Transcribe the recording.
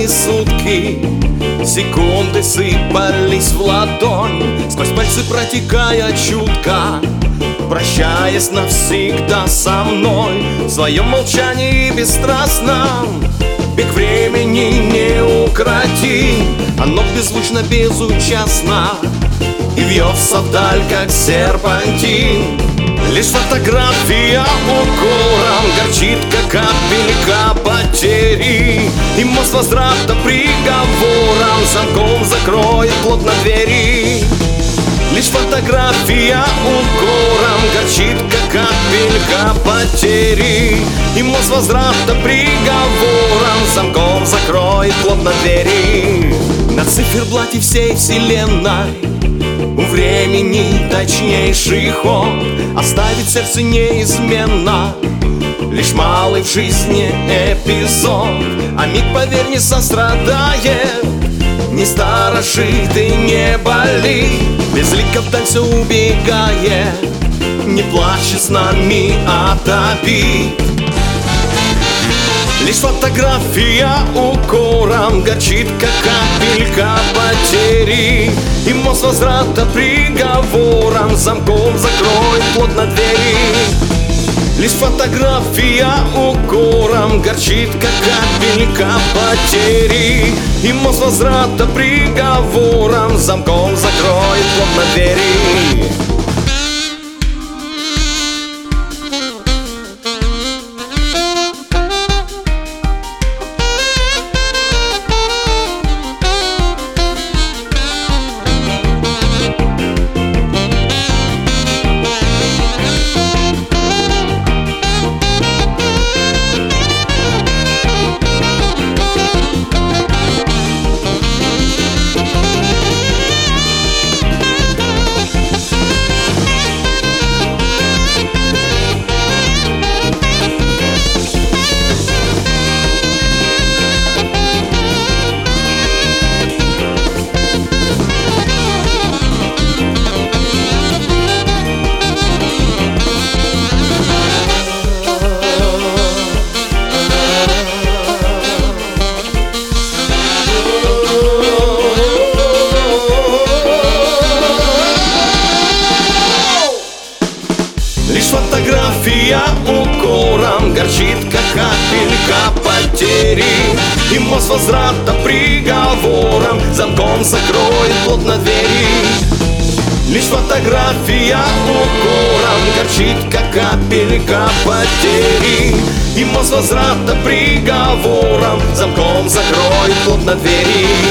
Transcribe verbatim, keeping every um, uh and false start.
целые сутки. Секунды сыпались в ладонь, сквозь пальцы протекая чутко, прощаясь навсегда со мной. В своем молчании бесстрастном бег времени неукротим. Оно беззвучно, безучастно и вьется вдаль, как серпантин. Лишь фотография укором горчит, как капелька потери, и мост возврата приговором замком закроет плотно двери. Лишь фотография укором горчит, как капелька потери, и мост возврата приговором замком закроет плотно двери. На циферблате всей вселенной у времени точнейший ход оставит сердце неизменно лишь малый в жизни эпизод. А миг, поверь, не сострадает, не сторожит и не болит, безлико вдаль все убегает, не плачет с нами от обид. Лишь фотография укором горчит, как капелька потери, и мост возврата приговором замком закроет плотно двери. Лишь фотография укором горчит, как капелька потери, и мост возврата приговором замком закроет плотно двери. Лишь фотография укором горчит, как капелька потери, и мост возврата приговором замком закроет плотно двери. Лишь фотография укором горчит, как капелька потери, и мост возврата приговором замком закроет плотно двери.